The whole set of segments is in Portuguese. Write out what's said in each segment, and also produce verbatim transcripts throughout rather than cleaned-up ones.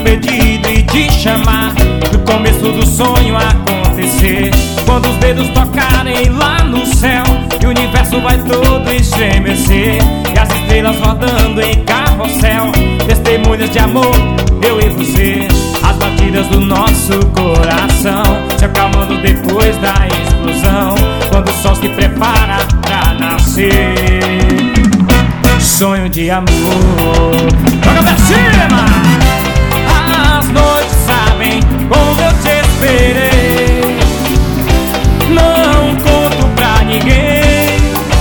um pedido e te chamar pro começo do sonho acontecer. Quando os dedos tocarem lá no céu e o universo vai todo estremecer, e as estrelas rodando em carrossel, testemunhas de amor, eu e você. As batidas do nosso coração se acalmando depois da explosão, quando o sol se prepara pra nascer. Sonho de amor, joga pra cima! As noites sabem como eu te esperei, não conto pra ninguém.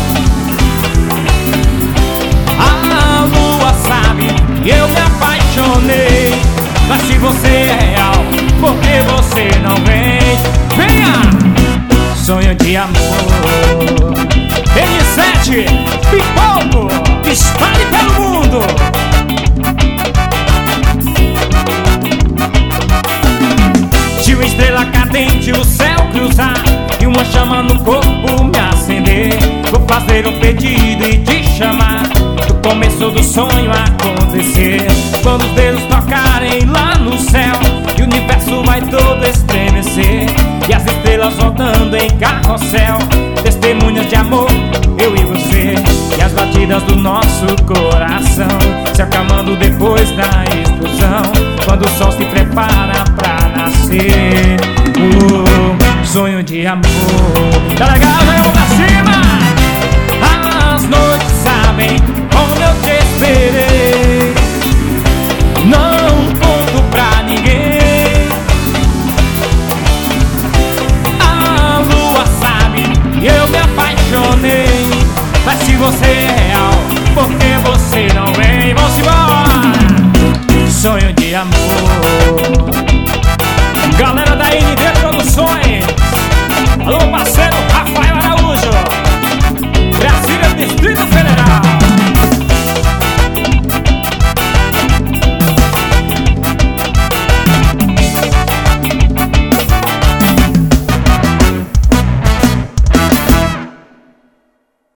A lua sabe que eu me apaixonei, mas se você é real, por que você não vem? Venha! Sonho de amor, N sete, Pipoco, espalhe pelo mundo. Se uma estrela cadente o céu cruzar e uma chama no corpo me acender, vou fazer um pedido e te chamar pro começo do sonho acontecer. Quando os dedos tocarem lá no céu e o universo vai todo estremecer, e as estrelas rodando em carrossel, testemunhas de amor, eu e você. E as batidas do nosso coração se acalmando depois da explosão, quando o sol se prepara pra nascer. Oh, sonho de amor. Tá legal, né?